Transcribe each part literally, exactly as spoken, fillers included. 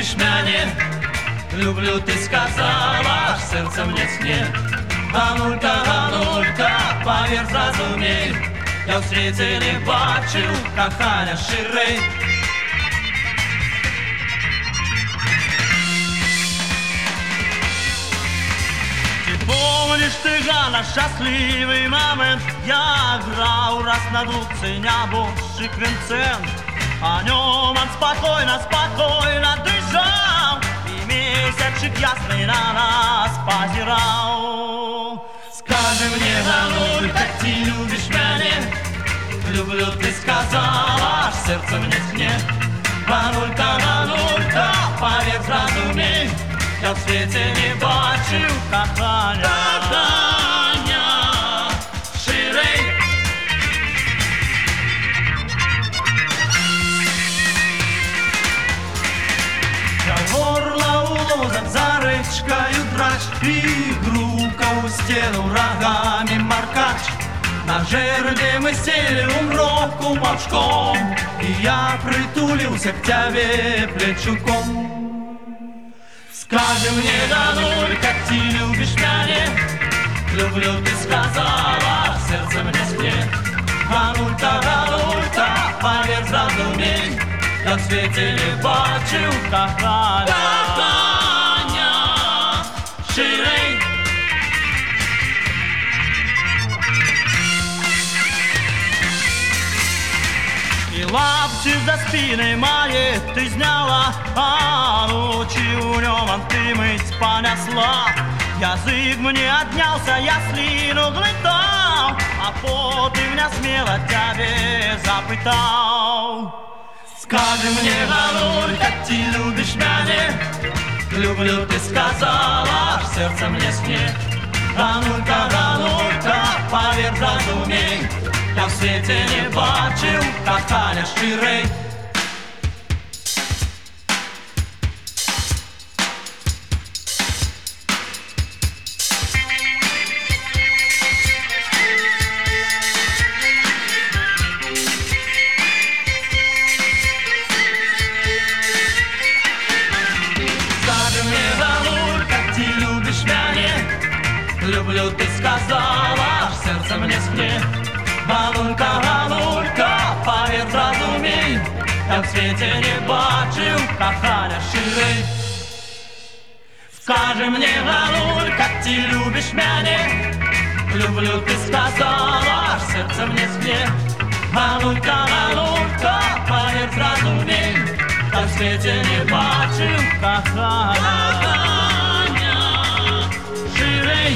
любиш мене, люблю, ти сказала, аж серце мне сне. Ганулька, Ганулька, повір, зрозумій, я в світі не бачив кохання ширей. Помнишь ты, Ганна, счастливый момент? Я играл раз на двух, ценя больше квинцент. О нем он спокойно, спокойно дышал, и месячик ясный на нас позирал. Скажи мне, Гануль, как ты любишь меня? Люблю, ты сказала, аж сердце мне сне. Ганулька, Ганулька, поверь, зразумей, я в світі не бачив кохання, кохання ширей. Я горло у лозах за речкою драч, і грука у стіну рогами маркач. На жерде мы сели умроку молчком, и я притулился к тебе плечуком. Скажи мне, Гануль, как ты любишь меня? Люблю, ты сказала, сердце мне скрет. Ганулька, Ганулька, поверь, зразумей, я в свете не бачив кохання, кохання ширей. И лапти за спиной моей ты сняла, а ночи у нем ты мыть понесла. Язык мне отнялся, я слину глотал, а потом меня смело тебе запытал. Скажи мне, Гануль, как ты любишь меня? Люблю, ты сказала, аж сердце мне сне. Ганулька, Ганулька, поверь, зразумей, я в світі не бачив кохання ширей. Скажи мне, Гануль, как ты любишь меня? Люблю, ты сказала, аж сердце мне сне. Ганулька, Ганулька, поверь, зразумей, я в світі не бачив кохання ширей. Скажи мне, Гануль, как ты любишь меня? Люблю, ты сказала, аж сердце мне сне. Ганулька, Ганулька, поверь, зразумей, я в світі не бачив кохання, кохання ширей,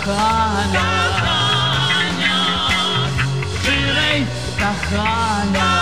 кохання. Кохання